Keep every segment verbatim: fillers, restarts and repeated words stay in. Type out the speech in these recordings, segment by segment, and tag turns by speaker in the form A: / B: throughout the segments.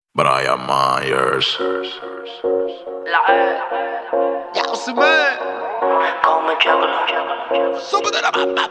A: Brian Myers.
B: La E.
C: Ya se me.
B: Come chocolate.
C: Sube de la mamá.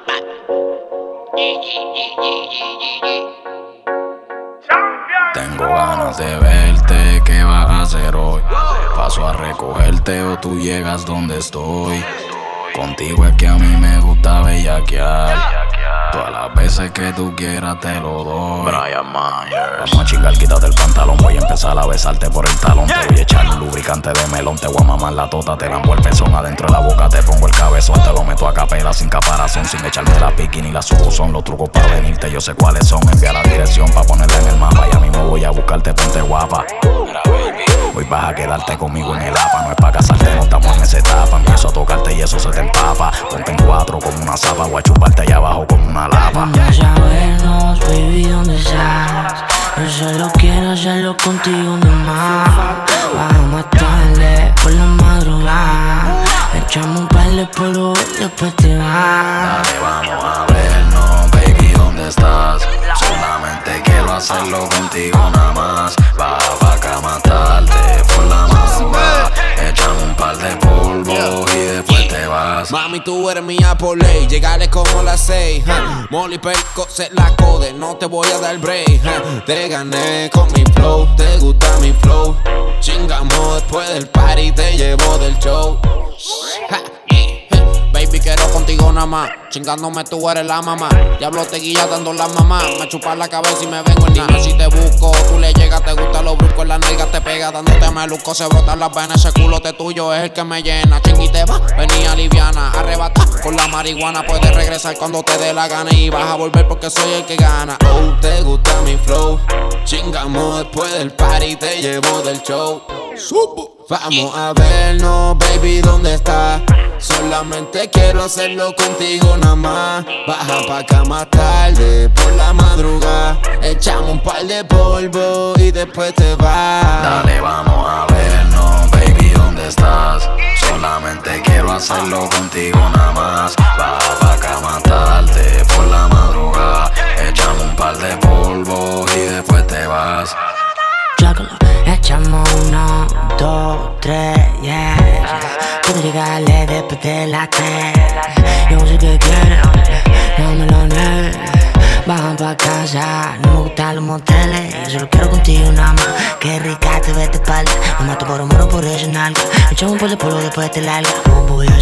A: Tengo ganas de verte, ¿qué vas a hacer hoy? Paso a recogerte o tú llegas donde estoy. Contigo es que a mí me gusta bellaquear. Todas las veces que tú quieras te lo doy. Brian Myers. Vamos a chingar, quítate el pantalón. Voy a empezar a besarte por el talón. Te voy a echar un lubricante de melón. Te voy a mamar la tota, te lambo el pezón. Adentro de la boca te pongo el cabezón. Te lo meto a capela sin caparazón. Sin echarme la piqui ni la subuzón. Los trucos para venirte yo sé cuáles son. Envía la dirección pa' ponerla en el mapa. Ya mismo voy a buscarte, ponte guapa. Mira, baby, hoy vas a quedarte conmigo en el APA. No es pa' casarte, no estamos en esa etapa. Empiezo a tocarte y eso se te empapa. Ponte en cuatro como una zapa. Voy a chuparte allá abajo como una lapa.
D: Vamos a vernos, baby, ¿dónde estás? Yo solo quiero hacerlo contigo nomás. Vamos a matarle por la madrugada. Echamos un par de polvo y después te vas.
A: Dale, vamos a vernos, baby, ¿dónde estás? Solamente quiero hacerlo contigo nada más. Baja pa' acá a matarte por la madrugada. Echamos un par de polvo y después te vas.
E: Mami, tú eres mía por ley, llegaré como las seis. huh. Molly Perco, se la code, no te voy a dar break. huh. Te gané con mi flow, te gusta mi flow. Chingamos después del party, te llevo del show. Ja, yeah, yeah. Baby, quiero contigo nada más. Chingándome tú eres la mamá. Diablo te guía dando la mamá. Me chupas la cabeza y me vengo en nada. Si te busco, tú le llegas, te gusta lo brusco. En la nalga te pega, dándote meluco. Se brotan las venas, ese culote tuyo es el que me llena. Chingui te va, venía liviana. Arrebata con la marihuana. Puedes regresar cuando te dé la gana. Y vas a volver porque soy el que gana. Oh, te gusta mi flow. Chingamos después del party, te llevo del show. Subo. Vamos a vernos, baby, ¿dónde estás? Solamente quiero hacerlo contigo nada más. Baja pa' acá más tarde, por la madrugada. Echamos un par de polvo y después te vas.
A: Dale, vamos a vernos, baby, ¿dónde estás? Solamente quiero hacerlo contigo nada más. Baja pa' acá a matarte por la madrugada. Echamos un par de polvo y después te vas.
D: Chocolate, echamos uno, dos, tres, yeah. Puedo llegarle después de las tres. Yo sé que quieres, no me lo niegues. Bajan pa' casa, no me gustan los moteles. Yo solo quiero contigo nada más. Qué rica te ves de espalda. Me mato por amor o por esa nalga. Echamos un par de polvo después te larga. ¿Cómo voy a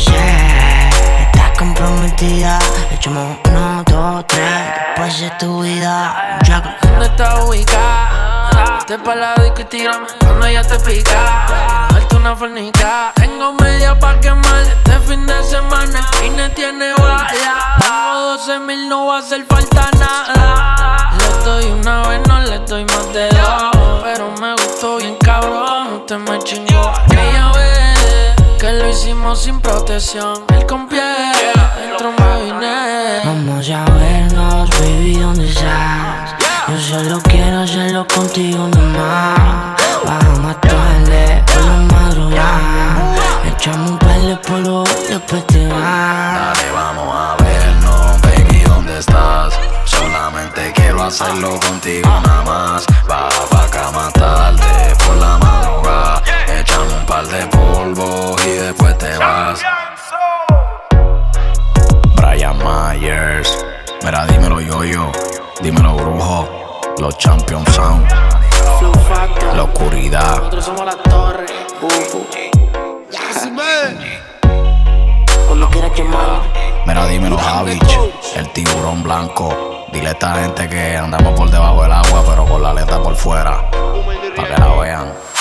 D: hacer? Estás comprometida. Echamos uno, dos, tres. Después de tu vida. Chocolate.
F: ¿Dónde estás ubicada? Te pa' la disco y tírame cuando ella te pica. Darte una fornica. Tengo media pa' quemar este fin de semana. Y no tiene bala. Tengo doce mil, no va a hacer falta nada. Le doy una vez, no le doy más de dos. Pero me gustó bien cabrón, usted me chingó aquella vez que lo hicimos sin protección. El con pie, dentro me vine.
D: Vamos a vernos, baby, ¿dónde estás? Yo solo quiero hacerlo contigo nomás. Vamos a matarle por la madrugada. Echamos un par de polvo y después te vas.
A: Dale, vamos a vernos, baby, ¿dónde estás? Solamente quiero hacerlo contigo nada más. Baja pa' acá a matarte por la madrugada. Echamos un par de polvo y después te vas. Brian Myers. Mira, dímelo yo-yo, dímelo brujo. Los Champions Sound.
F: Flow Factor.
A: La oscuridad.
F: Nosotros somos la torre. Uh, uh.
C: Ya se me.
D: Cuando quieras llamar.
A: Mira, dímelo Javich, el tiburón blanco. Dile a esta gente que andamos por debajo del agua, pero con la aleta por fuera, para que la vean.